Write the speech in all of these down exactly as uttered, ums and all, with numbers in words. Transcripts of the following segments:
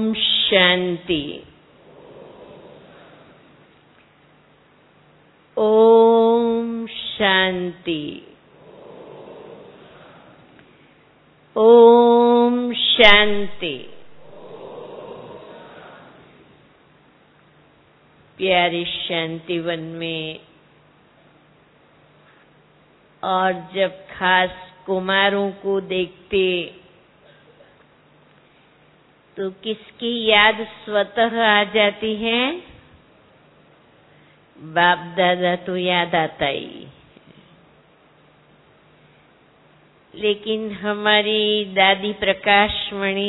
ओम शांति। ओम शांति। ओम शांति। प्यारे शांतिवन में और जब खास कुमारों को देखते तो किसकी याद स्वतः आ जाती है? बाप दादा तो याद आता ही, लेकिन हमारी दादी प्रकाशमणि,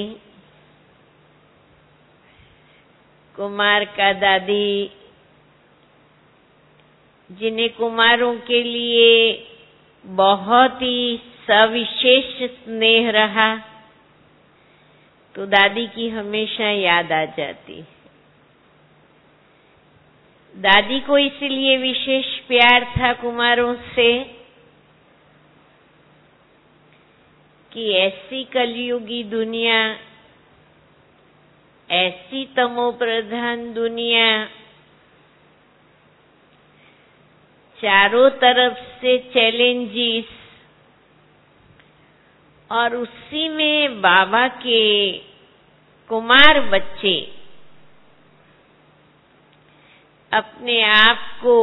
कुमार का दादी, जिन्हें कुमारों के लिए बहुत ही सविशेष स्नेह रहा, तो दादी की हमेशा याद आ जाती। दादी को इसलिए विशेष प्यार था कुमारों से कि ऐसी कलयुगी दुनिया, ऐसी तमो प्रधान दुनिया, चारों तरफ से चैलेंजेस, और उसी में बाबा के कुमार बच्चे अपने आप को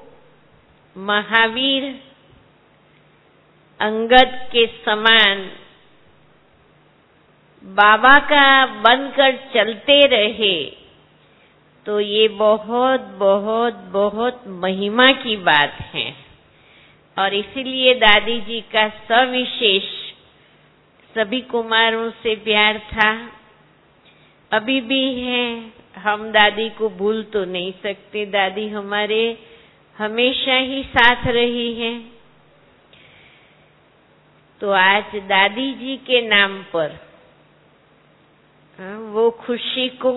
महावीर अंगद के समान बाबा का बनकर चलते रहे, तो ये बहुत बहुत बहुत महिमा की बात है। और इसीलिए दादी जी का सविशेष सभी कुमारों से प्यार था, अभी भी है। हम दादी को भूल तो नहीं सकते, दादी हमारे हमेशा ही साथ रही है। तो आज दादी जी के नाम पर वो खुशी को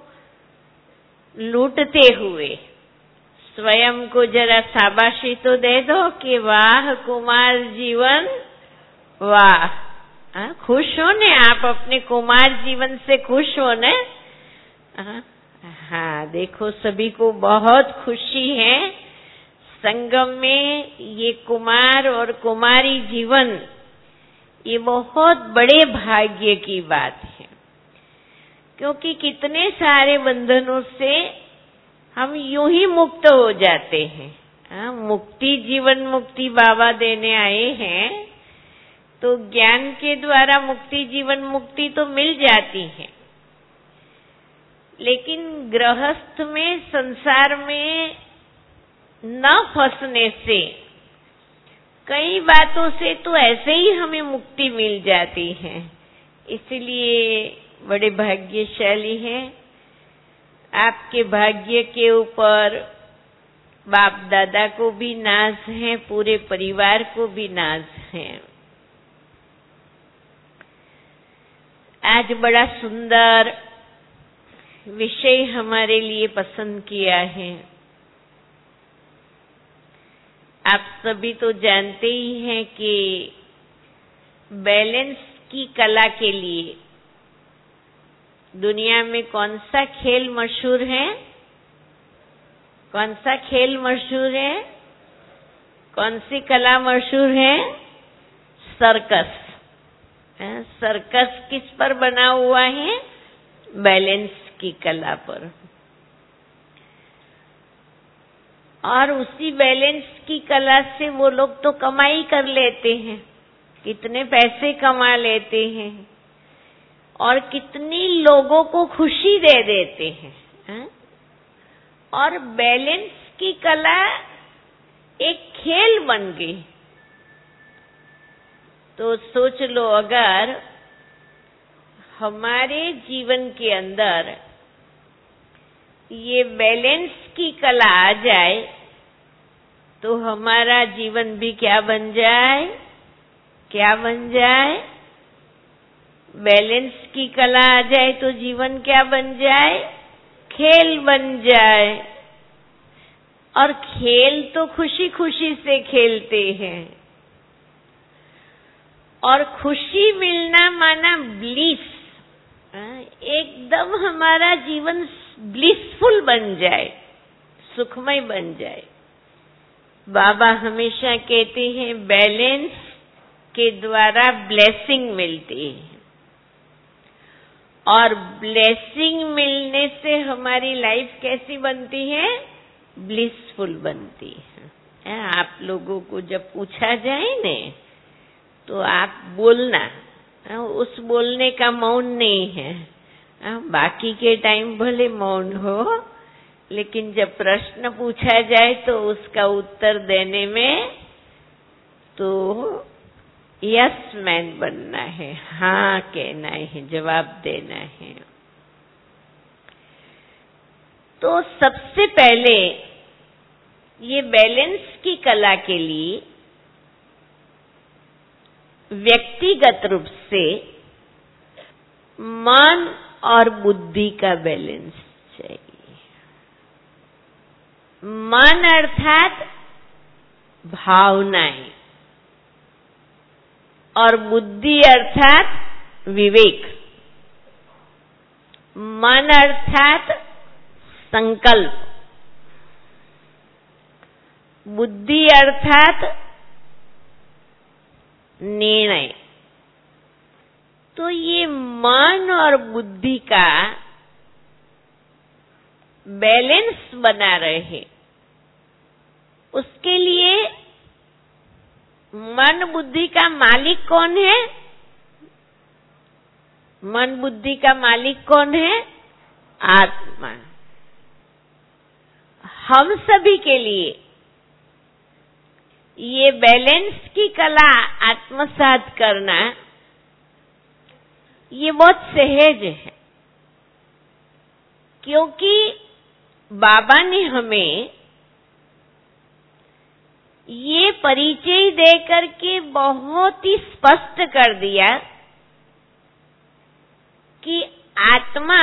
लूटते हुए स्वयं को जरा शाबाशी तो दे दो कि वाह कुमार जीवन, वाह। हाँ, खुश हो ने आप अपने कुमार जीवन से, खुश हो ने? हाँ, हाँ, देखो सभी को बहुत खुशी है। संगम में ये कुमार और कुमारी जीवन, ये बहुत बड़े भाग्य की बात है, क्योंकि कितने सारे बंधनों से हम यूं ही मुक्त हो जाते हैं। हाँ, मुक्ति, जीवन मुक्ति बाबा देने आए हैं, तो ज्ञान के द्वारा मुक्ति, जीवन मुक्ति तो मिल जाती है, लेकिन गृहस्थ में, संसार में न फंसने से, कई बातों से तो ऐसे ही हमें मुक्ति मिल जाती है। इसलिए बड़े भाग्यशाली हैं। आपके भाग्य के ऊपर बाप दादा को भी नाज है, पूरे परिवार को भी नाज है। आज बड़ा सुंदर विषय हमारे लिए पसंद किया है। आप सभी तो जानते ही हैं कि बैलेंस की कला के लिए दुनिया में कौन सा खेल मशहूर है? कौन सा खेल मशहूर है? कौन सी कला मशहूर है? सर्कस। सर्कस किस पर बना हुआ है? बैलेंस की कला पर। और उसी बैलेंस की कला से वो लोग तो कमाई कर लेते हैं, कितने पैसे कमा लेते हैं, और कितनी लोगों को खुशी दे देते हैं, है? और बैलेंस की कला एक खेल बन गई। तो सोच लो, अगर हमारे जीवन के अंदर ये बैलेंस की कला आ जाए, तो हमारा जीवन भी क्या बन जाए? क्या बन जाए? बैलेंस की कला आ जाए तो जीवन क्या बन जाए? खेल बन जाए। और खेल तो खुशी खुशी से खेलते हैं, और खुशी मिलना माना ब्लिस, एकदम हमारा जीवन ब्लिसफुल बन जाए, सुखमय बन जाए। बाबा हमेशा कहते हैं बैलेंस के द्वारा ब्लेसिंग मिलती है, और ब्लेसिंग मिलने से हमारी लाइफ कैसी बनती है? ब्लिसफुल बनती है। आप लोगों को जब पूछा जाए ने तो आप बोलना, उस बोलने का मौन नहीं है, बाकी के टाइम भले मौन हो, लेकिन जब प्रश्न पूछा जाए तो उसका उत्तर देने में तो यस मैन बनना है, हाँ कहना है, जवाब देना है। तो सबसे पहले ये बैलेंस की कला के लिए व्यक्तिगत रूप से मन और बुद्धि का बैलेंस चाहिए। मन अर्थात भावनाएं, और बुद्धि अर्थात विवेक। मन अर्थात संकल्प, बुद्धि अर्थात निर्णय। तो ये मन और बुद्धि का बैलेंस बना रहे, उसके लिए मन बुद्धि का मालिक कौन है? मन बुद्धि का मालिक कौन है? आत्मा। हम सभी के लिए ये बैलेंस की कला आत्मसात करना ये बहुत सहज है, क्योंकि बाबा ने हमें ये परिचय देकर के बहुत ही स्पष्ट कर दिया कि आत्मा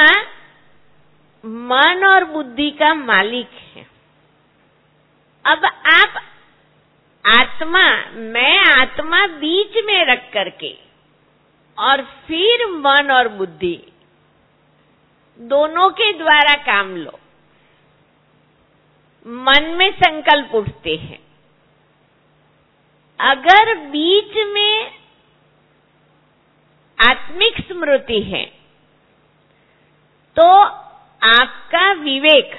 मन और बुद्धि का मालिक है। अब आप आत्मा, मैं आत्मा बीच में रख करके और फिर मन और बुद्धि दोनों के द्वारा काम लो। मन में संकल्प उठते हैं, अगर बीच में आत्मिक स्मृति है तो आपका विवेक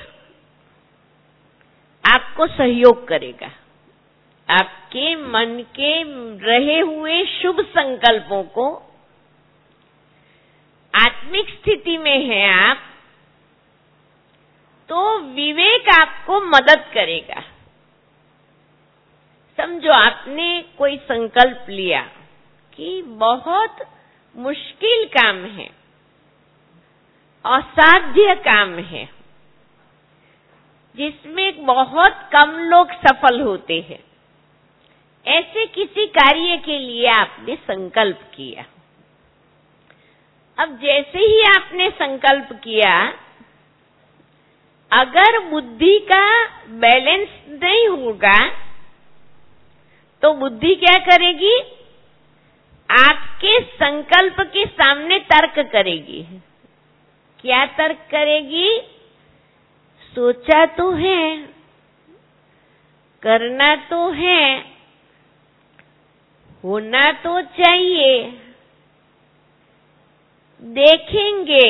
आपको सहयोग करेगा। आपके मन के रहे हुए शुभ संकल्पों को, आत्मिक स्थिति में है आप, तो विवेक आपको मदद करेगा। समझो आपने कोई संकल्प लिया कि बहुत मुश्किल काम है, असाध्य काम है, जिसमें बहुत कम लोग सफल होते हैं। ऐसे किसी कार्य के लिए आपने संकल्प किया। अब जैसे ही आपने संकल्प किया, अगर बुद्धि का बैलेंस नहीं होगा तो बुद्धि क्या करेगी? आपके संकल्प के सामने तर्क करेगी। क्या तर्क करेगी? सोचा तो है, करना तो है, होना तो चाहिए, देखेंगे,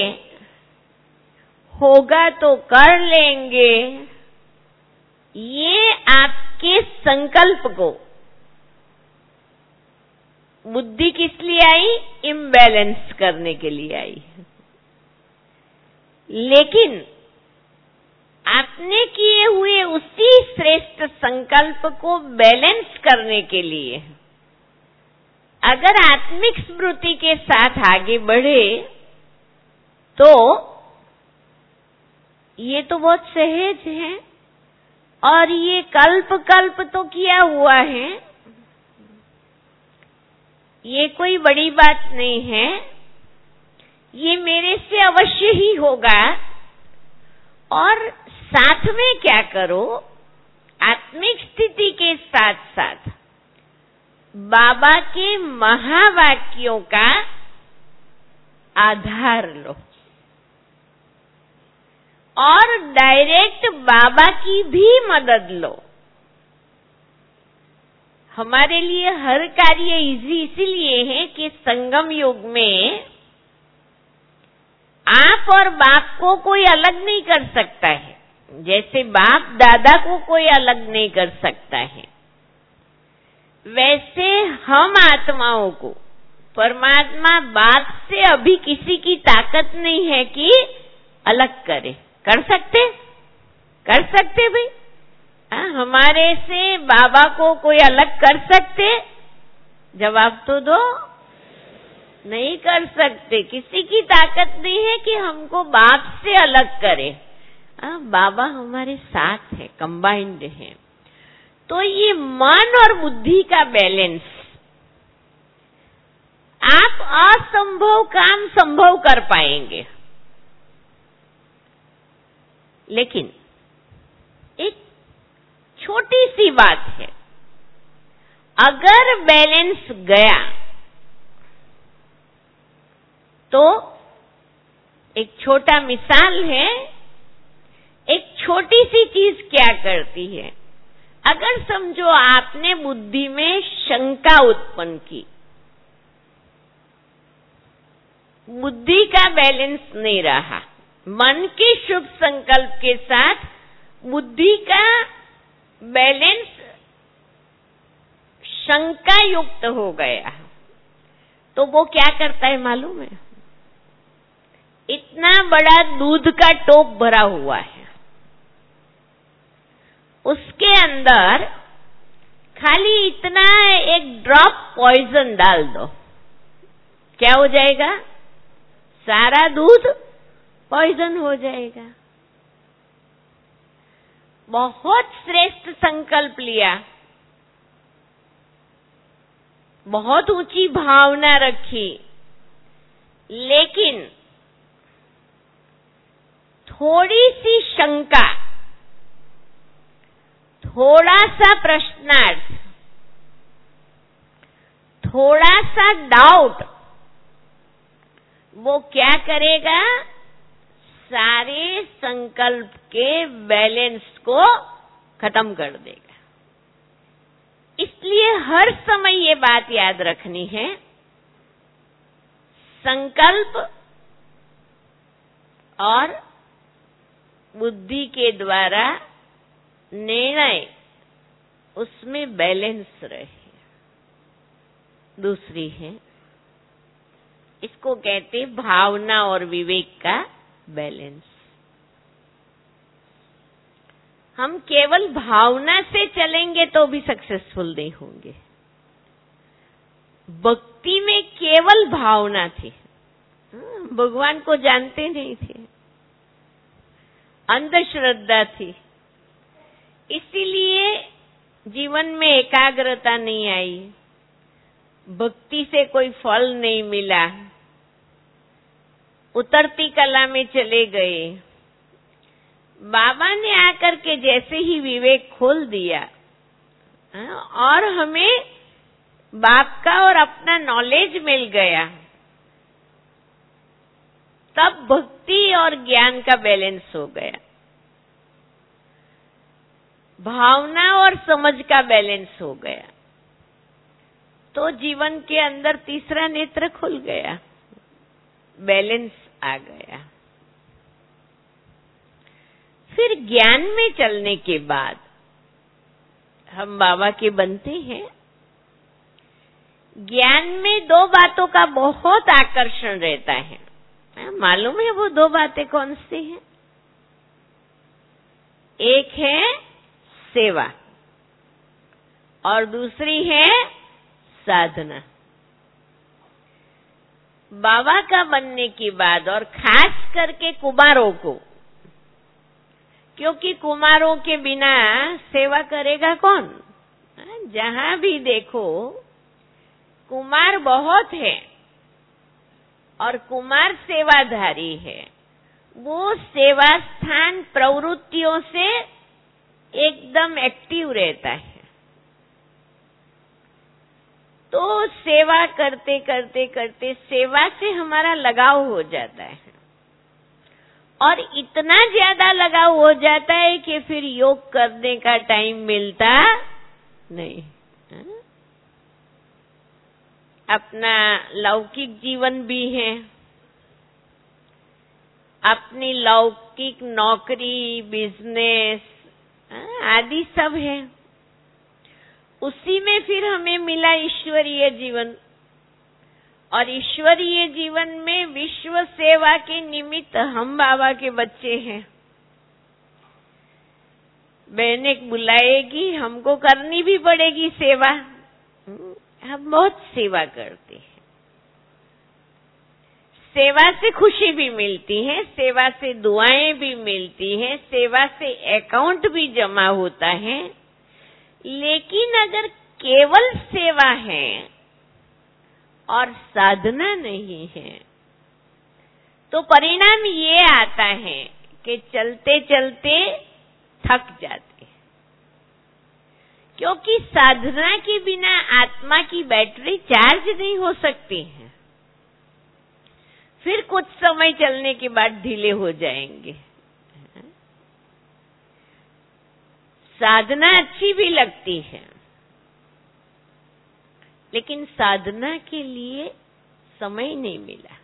होगा तो कर लेंगे। ये आपके संकल्प को बुद्धि किस लिए आई? इम्बैलेंस करने के लिए आई। लेकिन आपने किए हुए उसी श्रेष्ठ संकल्प को बैलेंस करने के लिए अगर आत्मिक स्मृति के साथ आगे बढ़े तो ये तो बहुत सहज है, और ये कल्प कल्प तो किया हुआ है, ये कोई बड़ी बात नहीं है, ये मेरे से अवश्य ही होगा। और साथ में क्या करो, आत्मिक स्थिति के साथ साथ बाबा के महावाक्यों का आधार लो और डायरेक्ट बाबा की भी मदद लो। हमारे लिए हर कार्य इजी इसीलिए है कि संगम युग में आप और बाप को कोई अलग नहीं कर सकता है, जैसे बाप दादा को कोई अलग नहीं कर सकता है, वैसे हम आत्माओं को परमात्मा बाप से अभी किसी की ताकत नहीं है कि अलग करे। कर सकते कर सकते भाई, आ, हमारे से बाबा को कोई अलग कर सकते? जवाब तो दो, नहीं कर सकते। किसी की ताकत नहीं है कि हमको बाप से अलग करे। आ, बाबा हमारे साथ है, कंबाइंड है। तो ये मन और बुद्धि का बैलेंस, आप असंभव काम संभव कर पाएंगे। लेकिन एक छोटी सी बात है, अगर बैलेंस गया तो एक छोटा मिसाल है, एक छोटी सी चीज क्या करती है। अगर समझो आपने बुद्धि में शंका उत्पन्न की, बुद्धि का बैलेंस नहीं रहा, मन के शुभ संकल्प के साथ बुद्धि का बैलेंस शंका युक्त हो गया, तो वो क्या करता है मालूम है? इतना बड़ा दूध का टोप भरा हुआ है, उसके अंदर खाली इतना एक ड्रॉप पॉइजन डाल दो, क्या हो जाएगा? सारा दूध पॉइजन हो जाएगा। बहुत श्रेष्ठ संकल्प लिया, बहुत ऊंची भावना रखी, लेकिन थोड़ी सी शंका, थोड़ा सा प्रश्नार्थ, थोड़ा सा डाउट, वो क्या करेगा? सारे संकल्प के बैलेंस को खत्म कर देगा। इसलिए हर समय ये बात याद रखनी है, संकल्प और बुद्धि के द्वारा निर्णय, उसमें बैलेंस रहे। दूसरी है, इसको कहते भावना और विवेक का बैलेंस। हम केवल भावना से चलेंगे तो भी सक्सेसफुल नहीं होंगे। भक्ति में केवल भावना थी, भगवान को जानते नहीं थे, अंधश्रद्धा थी, इसीलिए जीवन में एकाग्रता नहीं आई, भक्ति से कोई फल नहीं मिला, उतरती कला में चले गए। बाबा ने आकर के जैसे ही विवेक खोल दिया और हमें बाप का और अपना नॉलेज मिल गया, तब भक्ति और ज्ञान का बैलेंस हो गया, भावना और समझ का बैलेंस हो गया, तो जीवन के अंदर तीसरा नेत्र खुल गया, बैलेंस आ गया। फिर ज्ञान में चलने के बाद हम बाबा के बनते हैं। ज्ञान में दो बातों का बहुत आकर्षण रहता है, मालूम है वो दो बातें कौन सी हैं? एक है सेवा और दूसरी है साधना। बाबा का बनने के बाद, और खास करके कुमारों को, क्योंकि कुमारों के बिना सेवा करेगा कौन? जहां भी देखो कुमार बहुत है और कुमार सेवाधारी है, वो सेवा स्थान प्रवृत्तियों से एकदम एक्टिव रहता है। तो सेवा करते करते करते सेवा से हमारा लगाव हो जाता है, और इतना ज्यादा लगाव हो जाता है कि फिर योग करने का टाइम मिलता नहीं। अपना लौकिक जीवन भी है, अपनी लौकिक नौकरी, बिजनेस आदि सब है, उसी में फिर हमें मिला ईश्वरीय जीवन, और ईश्वरीय जीवन में विश्व सेवा के निमित्त हम बाबा के बच्चे हैं। बहने बुलाएगी, हमको करनी भी पड़ेगी सेवा। हम बहुत सेवा करते हैं, सेवा से खुशी भी मिलती है, सेवा से दुआएं भी मिलती हैं, सेवा से अकाउंट भी जमा होता है। लेकिन अगर केवल सेवा है और साधना नहीं है तो परिणाम ये आता है कि चलते चलते थक जाते हैं, क्योंकि साधना के बिना आत्मा की बैटरी चार्ज नहीं हो सकती है। फिर कुछ समय चलने के बाद ढीले हो जाएंगे। साधना अच्छी भी लगती है, लेकिन साधना के लिए समय नहीं मिला।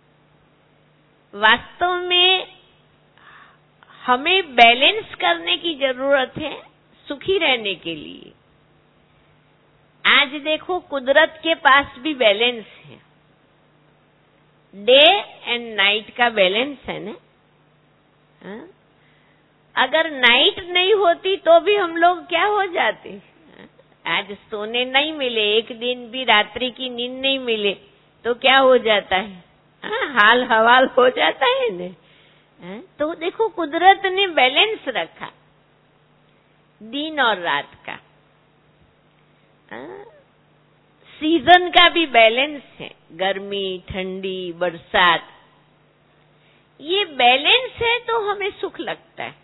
वास्तव में हमें बैलेंस करने की जरूरत है सुखी रहने के लिए। आज देखो, कुदरत के पास भी बैलेंस है, डे एंड नाइट का बैलेंस है ना। हा? अगर नाइट नहीं होती तो भी हम लोग क्या हो जाते। आज सोने नहीं मिले, एक दिन भी रात्रि की नींद नहीं मिले तो क्या हो जाता है, हा? हाल हवाल हो जाता है ना। हा? तो देखो, कुदरत ने बैलेंस रखा दिन और रात का। हा? सीजन का भी बैलेंस है, गर्मी, ठंडी, बरसात, ये बैलेंस है तो हमें सुख लगता है।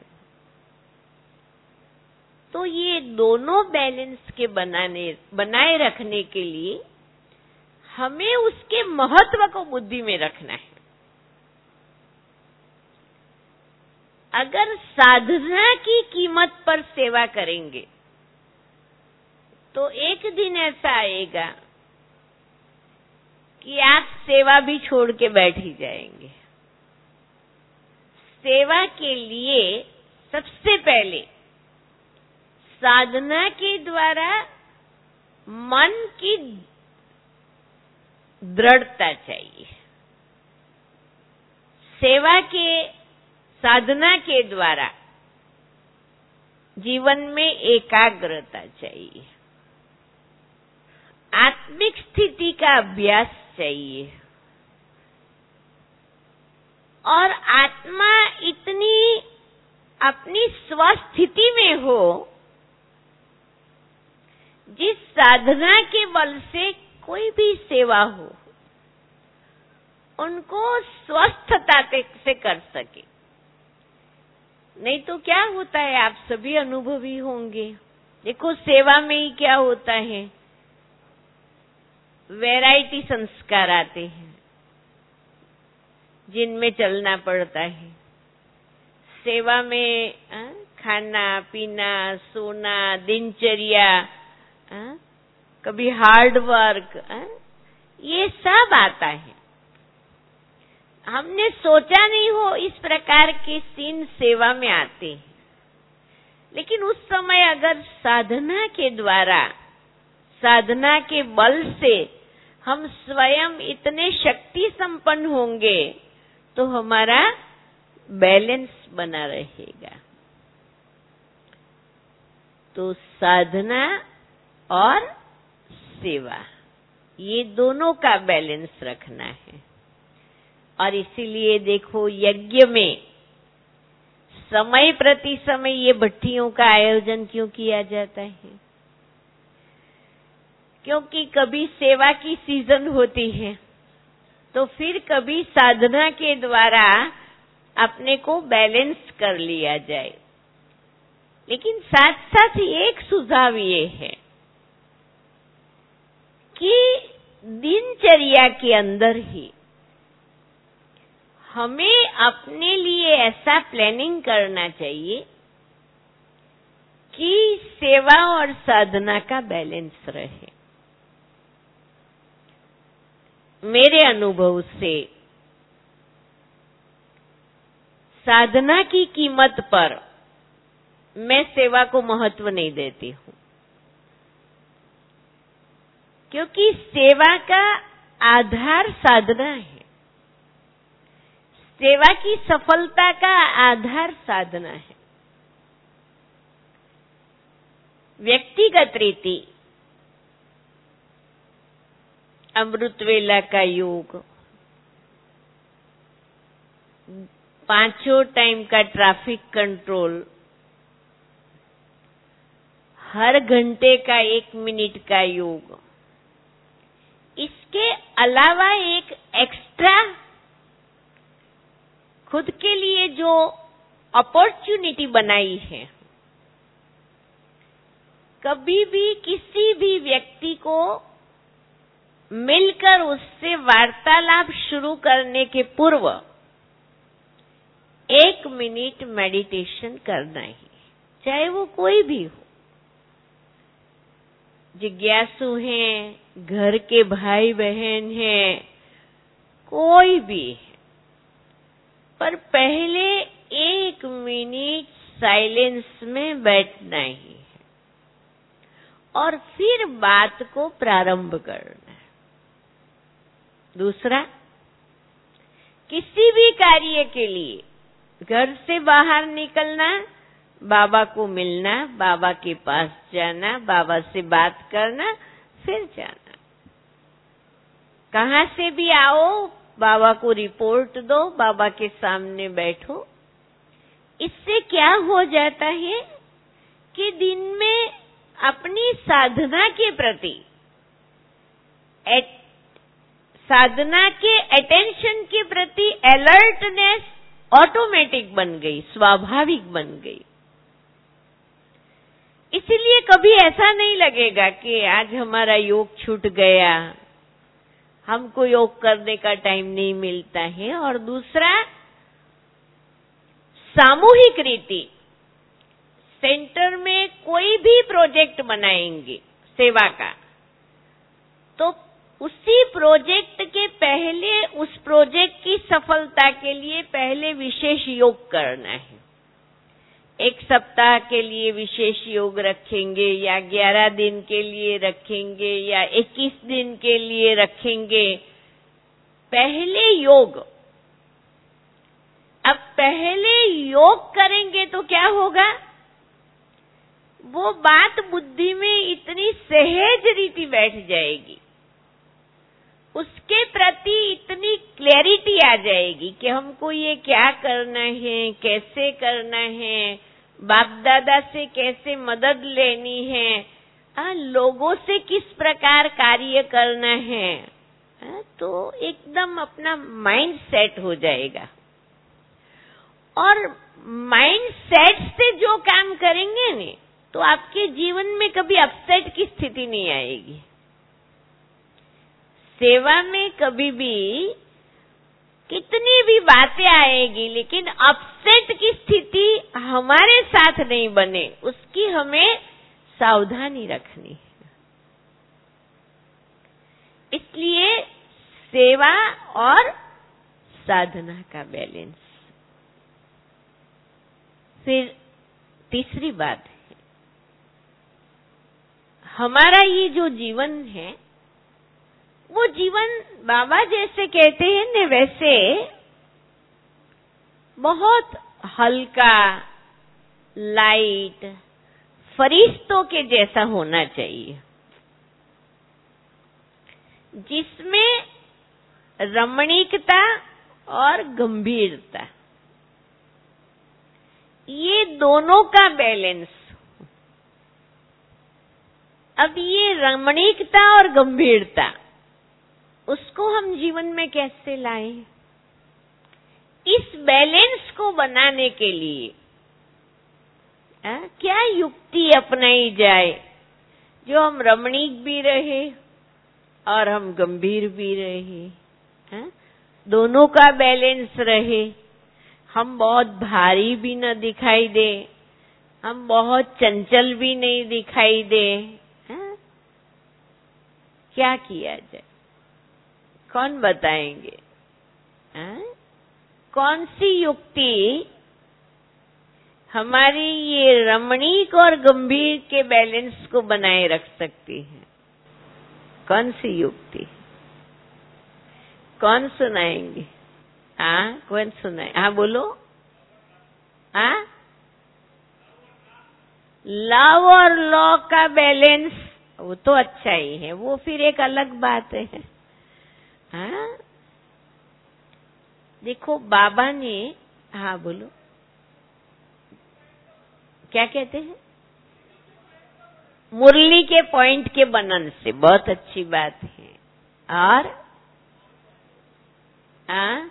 तो ये दोनों बैलेंस के बनाने बनाए रखने के लिए हमें उसके महत्व को बुद्धि में रखना है। अगर साधना की कीमत पर सेवा करेंगे तो एक दिन ऐसा आएगा कि आप सेवा भी छोड़ के बैठ ही जाएंगे। सेवा के लिए सबसे पहले साधना के द्वारा मन की दृढ़ता चाहिए, सेवा के साधना के द्वारा जीवन में एकाग्रता चाहिए, आत्मिक स्थिति का अभ्यास चाहिए, और आत्मा इतनी अपनी स्वस्थिति में हो जिस साधना के बल से कोई भी सेवा हो उनको स्वस्थता से कर सके। नहीं तो क्या होता है, आप सभी अनुभवी होंगे। देखो, सेवा में ही क्या होता है, वैरायटी संस्कार आते हैं जिनमें चलना पड़ता है। सेवा में आ, खाना पीना, सोना, दिनचर्या, आ, कभी हार्ड वर्क, आ, ये सब आता है। हमने सोचा नहीं हो इस प्रकार के सीन सेवा में आते हैं, लेकिन उस समय अगर साधना के द्वारा, साधना के बल से हम स्वयं इतने शक्ति संपन्न होंगे तो हमारा बैलेंस बना रहेगा। तो साधना और सेवा, ये दोनों का बैलेंस रखना है। और इसीलिए देखो, यज्ञ में समय प्रति समय ये भट्टियों का आयोजन क्यों किया जाता है? क्योंकि कभी सेवा की सीजन होती है तो फिर कभी साधना के द्वारा अपने को बैलेंस कर लिया जाए। लेकिन साथ साथ एक सुझाव ये है कि दिनचर्या के अंदर ही हमें अपने लिए ऐसा प्लानिंग करना चाहिए कि सेवा और साधना का बैलेंस रहे। मेरे अनुभव से साधना की कीमत पर मैं सेवा को महत्व नहीं देती हूं, क्योंकि सेवा का आधार साधना है। सेवा की सफलता का आधार साधना है। व्यक्तिगत रीति अमृत वेला का योग, पांचों टाइम का ट्रैफिक कंट्रोल, हर घंटे का एक मिनट का योग, इसके अलावा एक एक्स्ट्रा खुद के लिए जो अपॉर्चुनिटी बनाई है, कभी भी किसी भी व्यक्ति को मिलकर उससे वार्तालाप शुरू करने के पूर्व एक मिनट मेडिटेशन करना ही, चाहे वो कोई भी हो। जिज्ञासु हैं, घर के भाई बहन हैं, कोई भी है, पर पहले एक मिनट साइलेंस में बैठना ही है और फिर बात को प्रारंभ करना है। दूसरा, किसी भी कार्य के लिए घर से बाहर निकलना, बाबा को मिलना, बाबा के पास जाना, बाबा से बात करना, फिर जाना। कहां से भी आओ, बाबा को रिपोर्ट दो, बाबा के सामने बैठो। इससे क्या हो जाता है कि दिन में अपनी साधना के प्रति, साधना के अटेंशन के प्रति अलर्टनेस ऑटोमेटिक बन गई, स्वाभाविक बन गई। इसीलिए कभी ऐसा नहीं लगेगा कि आज हमारा योग छूट गया, हमको योग करने का टाइम नहीं मिलता है। और दूसरा, सामूहिक रीति, सेंटर में कोई भी प्रोजेक्ट बनाएंगे सेवा का, तो उसी प्रोजेक्ट के पहले, उस प्रोजेक्ट की सफलता के लिए पहले विशेष योग करना है। एक सप्ताह के लिए विशेष योग रखेंगे, या ग्यारह दिन के लिए रखेंगे, या इक्कीस दिन के लिए रखेंगे। पहले योग, अब पहले योग करेंगे तो क्या होगा, वो बात बुद्धि में इतनी सहज रीति बैठ जाएगी, उसके प्रति इतनी क्लैरिटी आ जाएगी कि हमको ये क्या करना है, कैसे करना है, बाप दादा से कैसे मदद लेनी है, आ, लोगों से किस प्रकार कार्य करना है। आ, तो एकदम अपना माइंड सेट हो जाएगा। और माइंड सेट से जो काम करेंगे ने, तो आपके जीवन में कभी अपसेट की स्थिति नहीं आएगी। सेवा में कभी भी कितनी भी बातें आएगी, लेकिन अपसेट की स्थिति हमारे साथ नहीं बने, उसकी हमें सावधानी रखनी है। इसलिए सेवा और साधना का बैलेंस। फिर तीसरी बात है, हमारा ये जो जीवन है, वो जीवन बाबा जैसे कहते हैं न, वैसे बहुत हल्का, लाइट, फरिश्तों के जैसा होना चाहिए, जिसमें रमणीकता और गंभीरता, ये दोनों का बैलेंस। अब ये रमणीकता और गंभीरता, उसको हम जीवन में कैसे लाएं? इस बैलेंस को बनाने के लिए आ, क्या युक्ति अपनाई जाए जो हम रमणीक भी रहे और हम गंभीर भी रहे, है? दोनों का बैलेंस रहे। हम बहुत भारी भी न दिखाई दे, हम बहुत चंचल भी नहीं दिखाई दे, है? क्या किया जाए? कौन बताएंगे? है? कौन सी युक्ति हमारी ये रमणीक और गंभीर के बैलेंस को बनाए रख सकती है? कौन सी युक्ति? कौन सुनाएंगे? हाँ, कौन सुनाए? हाँ बोलो। हाँ, लव और लॉ का बैलेंस, वो तो अच्छा ही है, वो फिर एक अलग बात है। हाँ, देखो बाबा ने, हाँ बोलो, क्या कहते हैं? मुरली के पॉइंट के बनन से, बहुत अच्छी बात है। और हाँ,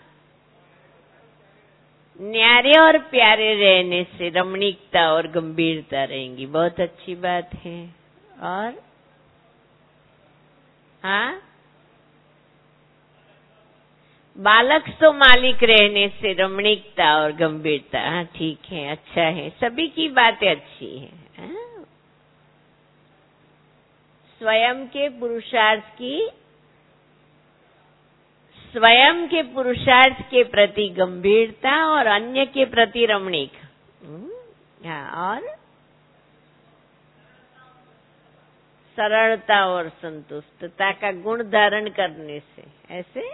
न्यारे और प्यारे रहने से रमणीकता और गंभीरता रहेंगी, बहुत अच्छी बात है। और हाँ, बालक सो मालिक रहने से रमणीकता और गंभीरता, हाँ ठीक है, अच्छा है, सभी की बातें अच्छी हैं। हाँ? स्वयं के पुरुषार्थ की, स्वयं के पुरुषार्थ के प्रति गंभीरता और अन्य के प्रति रमणीक। हाँ, और सरलता और संतुष्टता का गुण धारण करने से, ऐसे।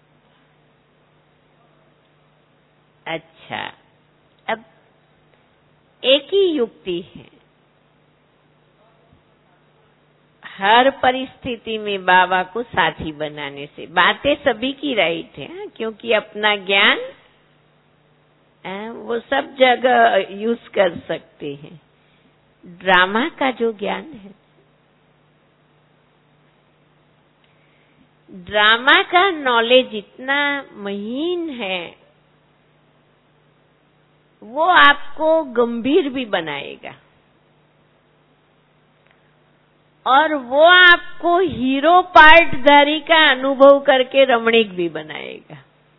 अच्छा, अब एक ही युक्ति है, हर परिस्थिति में बाबा को साथी बनाने से। बातें सभी की राइट है, क्योंकि अपना ज्ञान वो सब जगह यूज कर सकते हैं। ड्रामा का जो ज्ञान है, ड्रामा का नॉलेज इतना महीन है, वो आपको गंभीर भी बनाएगा और वो आपको हीरो पार्टधारी का अनुभव करके रमणीक भी बनाएगा।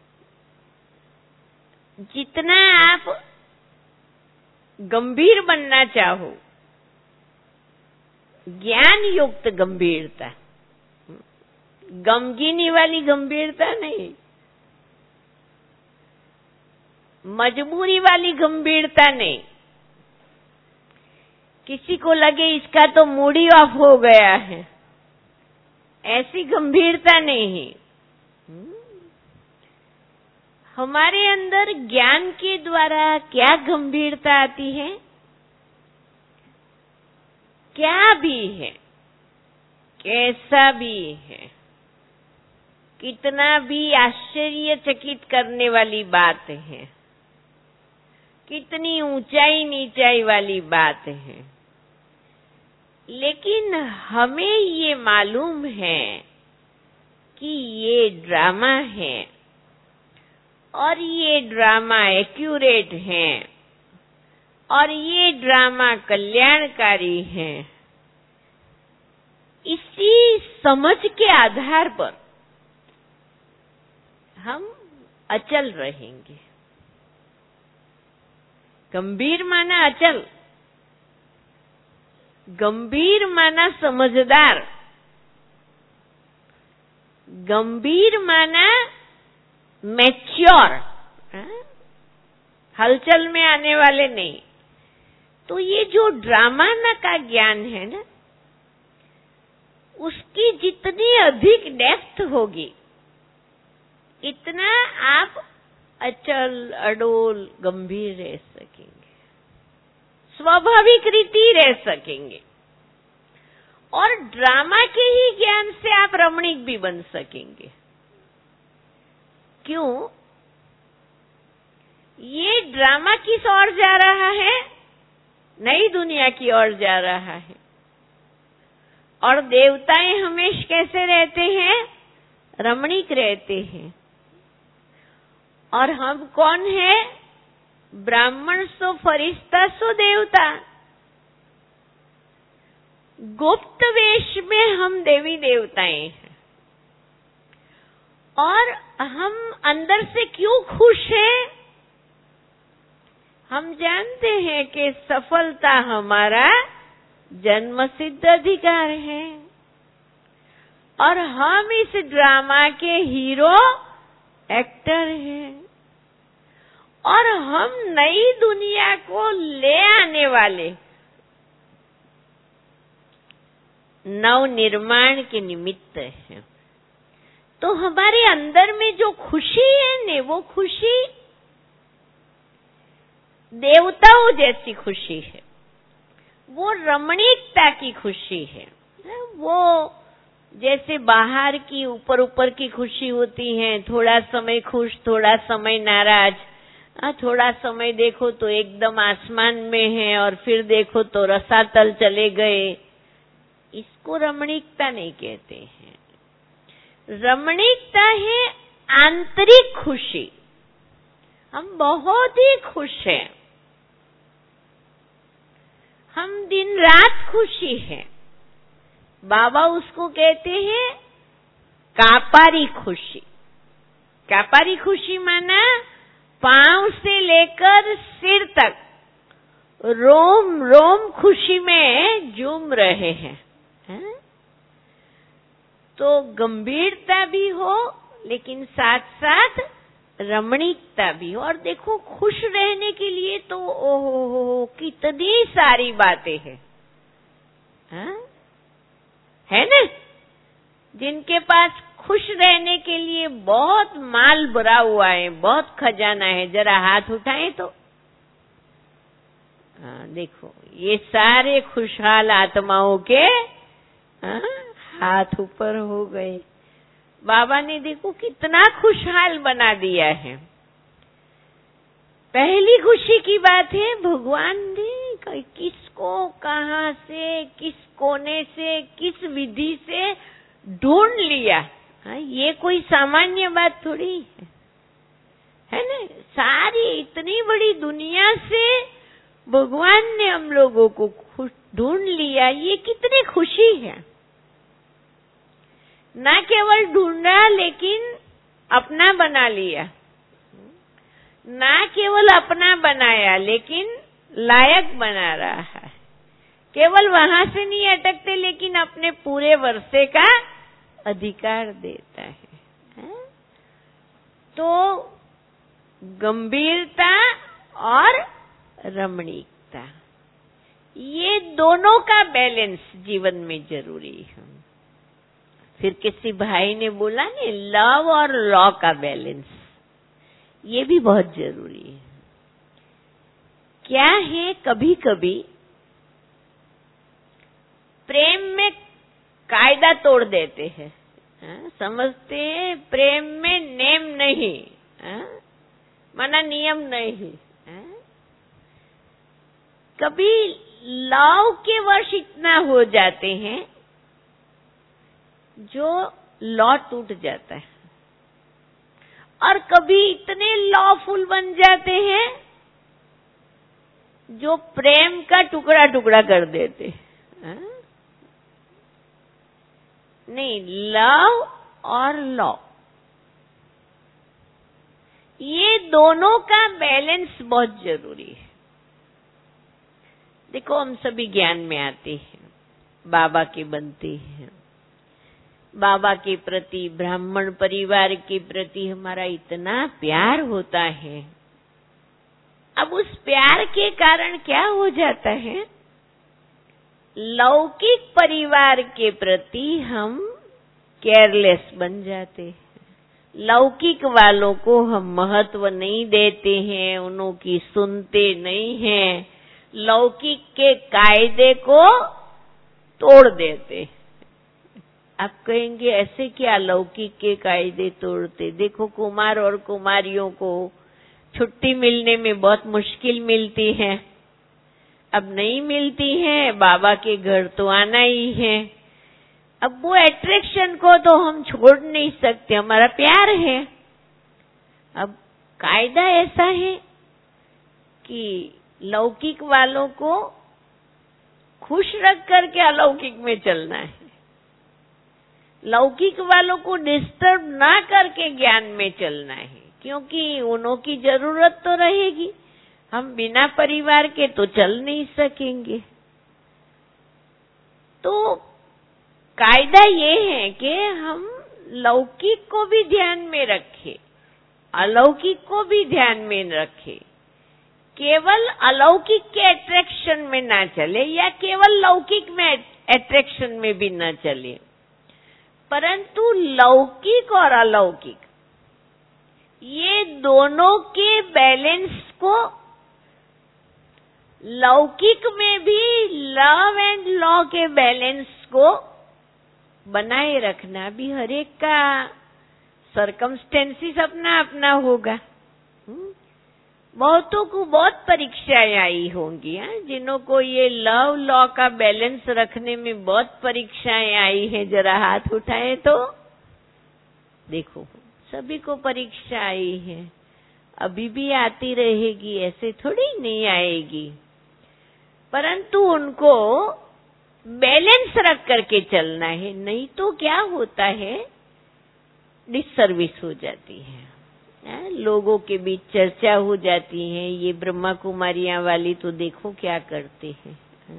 जितना आप गंभीर बनना चाहो, ज्ञान युक्त गंभीरता, गमगीनी वाली गंभीरता नहीं, मजबूरी वाली गंभीरता नहीं, किसी को लगे इसका तो मूड ही ऑफ हो गया है, ऐसी गंभीरता नहीं। हमारे अंदर ज्ञान के द्वारा क्या गंभीरता आती है? क्या भी है, कैसा भी है, कितना भी आश्चर्यचकित करने वाली बात है, कितनी ऊंचाई नीचाई वाली बात है, लेकिन हमें ये मालूम है कि ये ड्रामा है और ये ड्रामा एक्यूरेट है और ये ड्रामा कल्याणकारी है। इसी समझ के आधार पर हम अचल रहेंगे। गंभीर माना अचल, गंभीर माना समझदार, गंभीर माना मैच्योर, हलचल में आने वाले नहीं। तो ये जो ड्रामा ना का ज्ञान है ना, उसकी जितनी अधिक डेप्थ होगी, इतना आप अचल अडोल गंभीर रह सकेंगे, स्वाभाविक रीति रह सकेंगे, और ड्रामा के ही ज्ञान से आप रमणीक भी बन सकेंगे। क्यों? ये ड्रामा किस ओर जा रहा है? नई दुनिया की ओर जा रहा है। और देवताएं हमेशा कैसे रहते हैं? रमणीक रहते हैं। और हम कौन है? ब्राह्मण सो फरिश्ता सो देवता। गुप्त वेश में हम देवी देवताएं हैं। और हम अंदर से क्यों खुश हैं? हम जानते हैं कि सफलता हमारा जन्मसिद्ध अधिकार है और हम इस ड्रामा के हीरो एक्टर हैं और हम नई दुनिया को ले आने वाले नव निर्माण के निमित्त हैं। तो हमारे अंदर में जो खुशी है ने, वो खुशी देवताओं जैसी खुशी है, वो रमणीकता की खुशी है। वो जैसे बाहर की ऊपर ऊपर की खुशी होती है, थोड़ा समय खुश, थोड़ा समय नाराज, थोड़ा समय देखो तो एकदम आसमान में है और फिर देखो तो रसातल चले गए, इसको रमणीकता नहीं कहते हैं। रमणीकता है आंतरिक खुशी। हम बहुत ही खुश हैं, हम दिन रात खुशी है। बाबा उसको कहते हैं कापारी खुशी। कापारी खुशी माना पांव से लेकर सिर तक रोम रोम खुशी में झूम रहे हैं, है? तो गंभीरता भी हो लेकिन साथ साथ रमणीकता भी हो। और देखो, खुश रहने के लिए तो ओहो हो कितनी सारी बातें हैं, हाँ? है ना? जिनके पास खुश रहने के लिए बहुत माल भरा हुआ है, बहुत खजाना है, जरा हाथ उठाएं तो हाँ, देखो ये सारे खुशहाल आत्माओं के हाँ, हाथ ऊपर हो गए। बाबा ने देखो कितना खुशहाल बना दिया है। पहली खुशी की बात है, भगवान ने किसको कहां से, किस कोने से, किस विधि से ढूंढ लिया। हाँ, ये कोई सामान्य बात थोड़ी है, है ना? सारी इतनी बड़ी दुनिया से भगवान ने हम लोगों को ढूंढ लिया, ये कितनी खुशी है। ना केवल ढूंढा लेकिन अपना बना लिया, ना केवल अपना बनाया लेकिन लायक बना रहा है। केवल वहां से नहीं अटकते लेकिन अपने पूरे वर्षे का अधिकार देता है, है? तो गंभीरता और रमणीकता, ये दोनों का बैलेंस जीवन में जरूरी है। फिर किसी भाई ने बोला ने लव और लॉ का बैलेंस, ये भी बहुत जरूरी है। क्या है, कभी कभी प्रेम में कायदा तोड़ देते हैं, हाँ? समझते हैं प्रेम में नेम नहीं, हाँ? माना नियम नहीं, हाँ? कभी लव के वश इतना हो जाते हैं जो लॉ टूट जाता है, और कभी इतने लॉफुल बन जाते हैं जो प्रेम का टुकड़ा टुकड़ा कर देते हैं। नहीं, लव और लॉ, ये दोनों का बैलेंस बहुत जरूरी है। देखो, हम सभी ज्ञान में आते हैं, बाबा के बनते हैं, बाबा के प्रति, ब्राह्मण परिवार के प्रति हमारा इतना प्यार होता है। अब उस प्यार के कारण क्या हो जाता है, लौकिक परिवार के प्रति हम केयरलेस बन जाते हैं। लौकिक वालों को हम महत्व नहीं देते हैं, उन्हों की सुनते नहीं हैं, लौकिक के कायदे को तोड़ देते हैं। आप कहेंगे ऐसे क्या लौकिक के कायदे तोड़ते? देखो, कुमार और कुमारियों को छुट्टी मिलने में बहुत मुश्किल मिलती है। अब नहीं मिलती है, बाबा के घर तो आना ही है। अब वो अट्रैक्शन को तो हम छोड़ नहीं सकते, हमारा प्यार है। अब कायदा ऐसा है कि लौकिक वालों को खुश रख करके अलौकिक में चलना है, लौकिक वालों को डिस्टर्ब ना करके ज्ञान में चलना है, क्योंकि उन्हों की जरूरत तो रहेगी। हम बिना परिवार के तो चल नहीं सकेंगे। तो कायदा ये है कि हम लौकिक को भी ध्यान में रखें, अलौकिक को भी ध्यान में रखें। केवल अलौकिक के अट्रैक्शन में ना चले या केवल लौकिक में अट्रैक्शन में भी ना चले, परंतु लौकिक और अलौकिक ये दोनों के बैलेंस को, लौकिक में भी लव एंड लॉ के बैलेंस को बनाए रखना भी हर एक का सरकमस्टेंसेस अपना अपना होगा। बहुतों को बहुत परीक्षाएं आई होंगी, जिन्हों को ये लव लॉ का बैलेंस रखने में बहुत परीक्षाएं आई हैं, जरा हाथ उठाए तो देखो, सभी को परीक्षा आई है, अभी भी आती रहेगी, ऐसे थोड़ी नहीं आएगी, परंतु उनको बैलेंस रख करके चलना है, नहीं तो क्या होता है, डिससर्विस हो जाती है। आ, लोगों के बीच चर्चा हो जाती है, ये ब्रह्मा कुमारियां वाली तो देखो क्या करते हैं,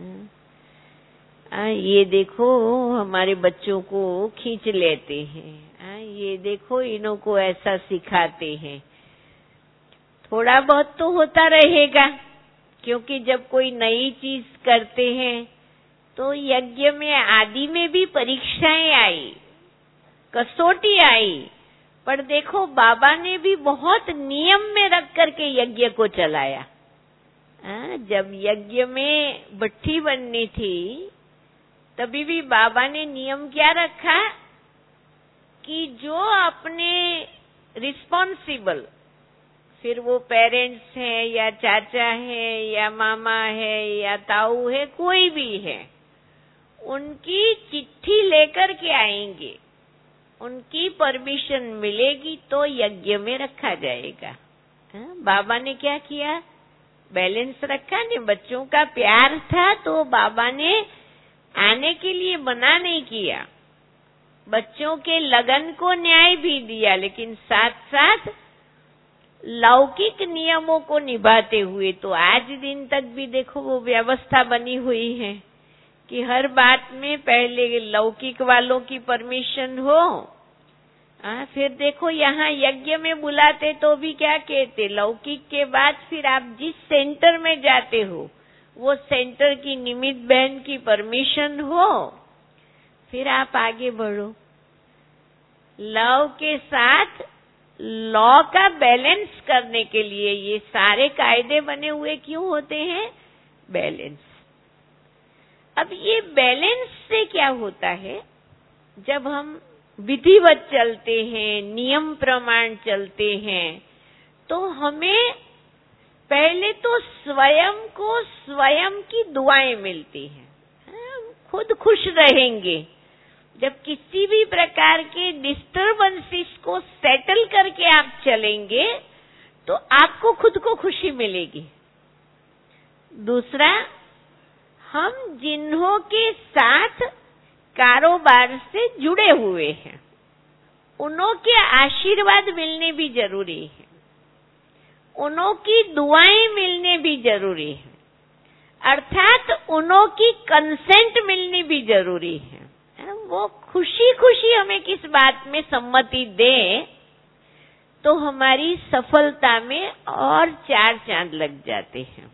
आ, ये देखो हमारे बच्चों को खींच लेते हैं, आ, ये देखो इन्हों को ऐसा सिखाते हैं। थोड़ा बहुत तो होता रहेगा, क्योंकि जब कोई नई चीज करते हैं तो यज्ञ में आदि में भी परीक्षाएं आई, कसौटी आई, पर देखो बाबा ने भी बहुत नियम में रख करके यज्ञ को चलाया। आ, जब यज्ञ में भट्ठी बननी थी तभी भी बाबा ने नियम क्या रखा कि जो अपने रिस्पॉन्सिबल, फिर वो पेरेंट्स हैं या चाचा है या मामा है या ताऊ है, कोई भी है, उनकी चिट्ठी लेकर के आएंगे, उनकी परमिशन मिलेगी तो यज्ञ में रखा जाएगा। हा? बाबा ने क्या किया, बैलेंस रखा ने, बच्चों का प्यार था तो बाबा ने आने के लिए मना नहीं किया, बच्चों के लगन को न्याय भी दिया, लेकिन साथ साथ लौकिक नियमों को निभाते हुए तो आज दिन तक भी देखो वो व्यवस्था बनी हुई है कि हर बात में पहले लौकिक वालों की परमिशन हो। आ, फिर देखो यहाँ यज्ञ में बुलाते तो भी क्या कहते, लौकिक के बाद फिर आप जिस सेंटर में जाते हो वो सेंटर की निमित्त बहन की परमिशन हो, फिर आप आगे बढ़ो। लव के साथ लॉ का बैलेंस करने के लिए ये सारे कायदे बने हुए क्यों होते हैं, बैलेंस। अब ये बैलेंस से क्या होता है, जब हम विधिवत चलते हैं, नियम प्रमाण चलते हैं, तो हमें पहले तो स्वयं को स्वयं की दुआएं मिलती हैं, खुद खुश रहेंगे। जब किसी भी प्रकार के डिस्टर्बेंसेस को सेटल करके आप चलेंगे तो आपको खुद को खुशी मिलेगी। दूसरा, हम जिन्हों के साथ कारोबार से जुड़े हुए हैं उन्हों के आशीर्वाद मिलने भी जरूरी है, उन्हों की दुआएं मिलने भी जरूरी है, अर्थात उन्हों की कंसेंट मिलनी भी जरूरी है। वो खुशी खुशी हमें किस बात में सम्मति दे तो हमारी सफलता में और चार चांद लग जाते हैं।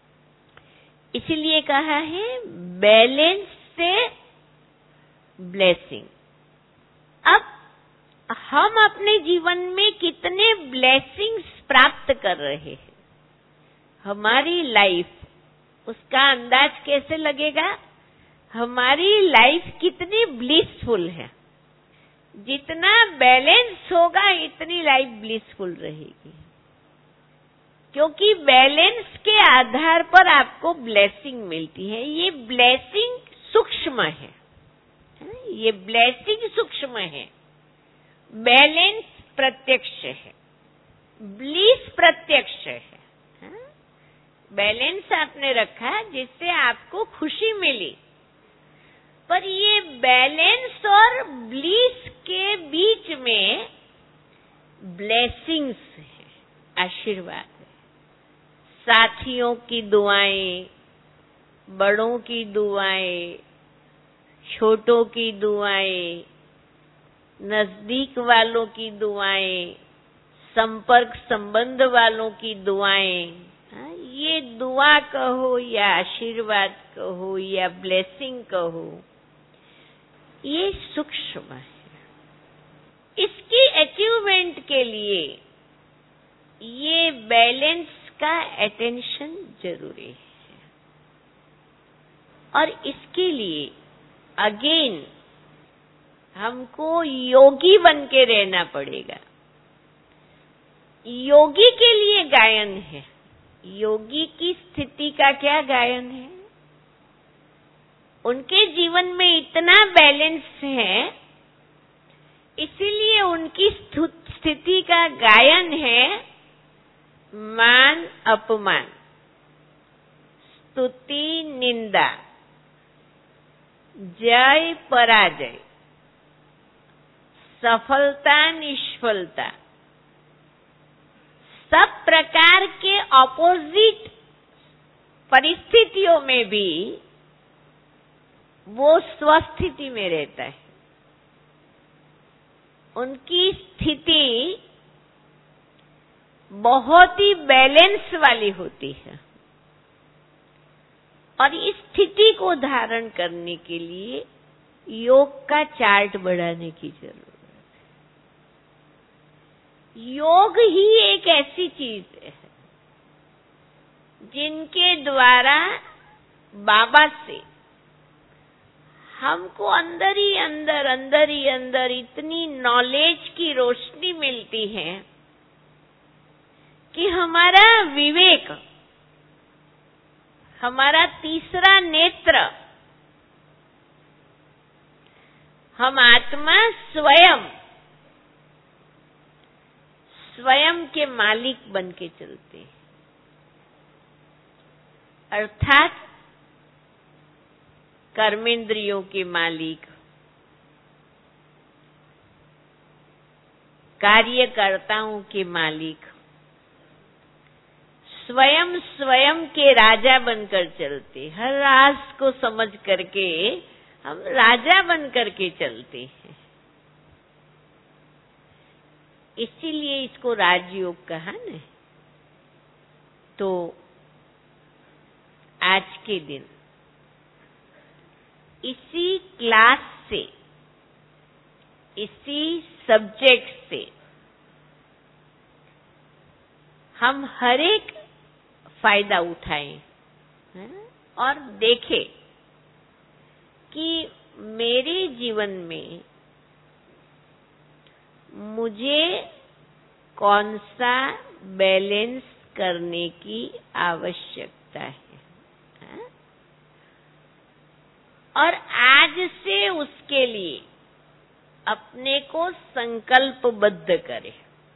इसलिए कहा है बैलेंस से ब्लेसिंग। अब हम अपने जीवन में कितने ब्लेसिंग्स प्राप्त कर रहे हैं, हमारी लाइफ उसका अंदाज कैसे लगेगा, हमारी लाइफ कितनी ब्लिसफुल है। जितना बैलेंस होगा इतनी लाइफ ब्लिसफुल रहेगी, क्योंकि बैलेंस के आधार पर आपको ब्लेसिंग मिलती है। ये ब्लेसिंग सूक्ष्म है, ये ब्लेसिंग सूक्ष्म है, बैलेंस प्रत्यक्ष है, ब्लिस प्रत्यक्ष है। बैलेंस आपने रखा जिससे आपको खुशी मिली, पर ये बैलेंस और ब्लीस के बीच में ब्लेसिंग्स है, आशीर्वाद है। साथियों की दुआएं, बड़ों की दुआएं, छोटों की दुआएं, नजदीक वालों की दुआएं, संपर्क संबंध वालों की दुआएं, ये दुआ कहो या आशीर्वाद कहो या ब्लेसिंग कहो, ये सूक्ष्म है। इसकी अचीवमेंट के लिए ये बैलेंस का अटेंशन जरूरी है। और इसके लिए अगेन हमको योगी बन के रहना पड़ेगा। योगी के लिए गायन है। योगी की स्थिति का क्या गायन है? उनके जीवन में इतना बैलेंस है, इसीलिए उनकी स्थिति का गायन है मान अपमान, स्तुति निंदा, जय पराजय, सफलता निष्फलता, सब प्रकार के ऑपोजिट परिस्थितियों में भी वो स्वस्थिति में रहता है। उनकी स्थिति बहुत ही बैलेंस वाली होती है। और इस स्थिति को धारण करने के लिए योग का चार्ट बढ़ाने की जरूरत है। योग ही एक ऐसी चीज है जिनके द्वारा बाबा से हमको अंदर ही अंदर अंदर ही अंदर इतनी नॉलेज की रोशनी मिलती है कि हमारा विवेक, हमारा तीसरा नेत्र, हम आत्मा स्वयं स्वयं के मालिक बन के चलते हैं। अर्थात कर्मेंद्रियों के मालिक, कार्यकर्ताओं के मालिक, स्वयं स्वयं के राजा बनकर चलते। हर राज को समझ करके हम राजा बनकर के चलते हैं। इसीलिए इसको राजयोग कहा न। तो आज के दिन इसी क्लास से, इसी सब्जेक्ट से हम हर एक फायदा उठाएं और देखें कि मेरे जीवन में मुझे कौन सा बैलेंस करने की आवश्यकता है। और आज से उसके लिए अपने को संकल्पबद्ध करें।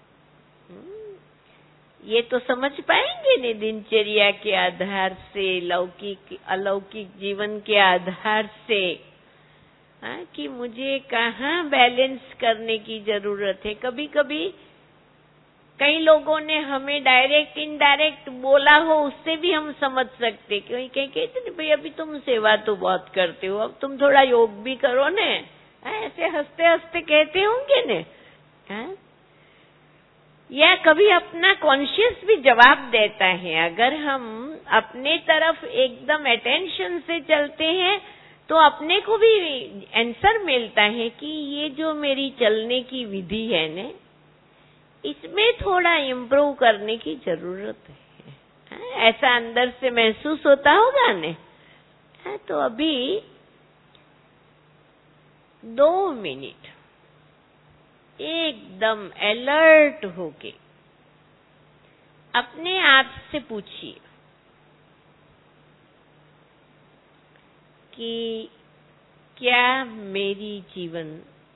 ये तो समझ पाएंगे नहीं दिनचर्या के आधार से, लौकिक अलौकिक जीवन के आधार से, हाँ, कि मुझे कहाँ बैलेंस करने की जरूरत है। कभी कभी कई लोगों ने हमें डायरेक्ट इनडायरेक्ट बोला हो, उससे भी हम समझ सकते। क्योंकि कहीं कहते नहीं भाई अभी तुम सेवा तो बहुत करते हो, अब तुम थोड़ा योग भी करो ने, ऐसे हंसते हंसते कहते होंगे ने। हाँ? या कभी अपना कॉन्शियस भी जवाब देता है। अगर हम अपने तरफ एकदम अटेंशन से चलते हैं तो अपने को भी आंसर मिलता है कि ये जो मेरी चलने की विधि है ने, इसमें थोड़ा इम्प्रूव करने की जरूरत है। ऐसा अंदर से महसूस होता होगा ने। तो अभी दो मिनट एकदम अलर्ट होके अपने आप से पूछिए कि क्या मेरी जीवन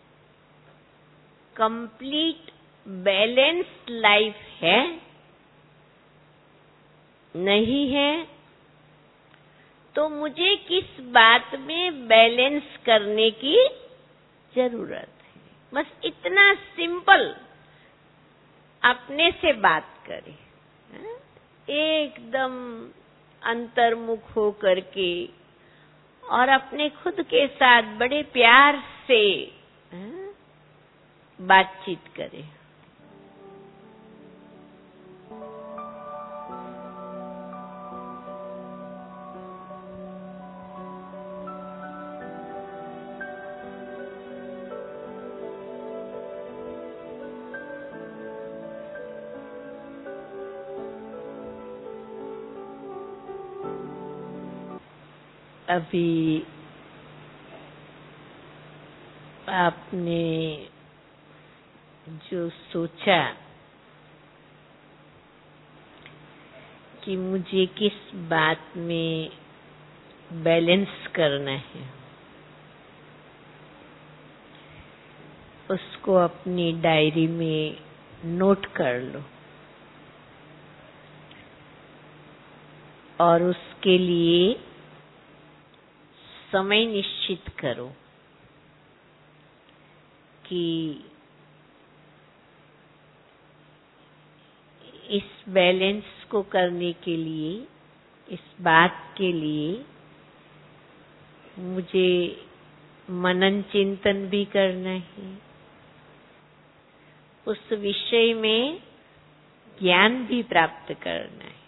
कंप्लीट बैलेंस्ड लाइफ है? नहीं है तो मुझे किस बात में बैलेंस करने की जरूरत है। बस इतना सिंपल अपने से बात करें, एकदम अंतर्मुख हो करके और अपने खुद के साथ बड़े प्यार से बातचीत करें। अभी आपने जो सोचा कि मुझे किस बात में बैलेंस करना है, उसको अपनी डायरी में नोट कर लो और उसके लिए समय निश्चित करो कि इस बैलेंस को करने के लिए, इस बात के लिए मुझे मनन चिंतन भी करना है, उस विषय में ज्ञान भी प्राप्त करना है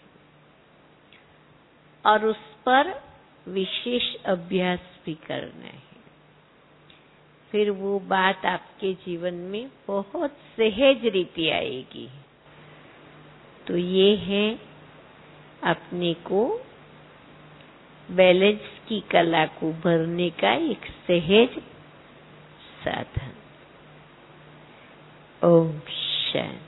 और उस पर विशेष अभ्यास भी करना है। फिर वो बात आपके जीवन में बहुत सहज रीति आएगी। तो ये है अपने को बैलेंस की कला को भरने का एक सहज साधन। ओम शांति।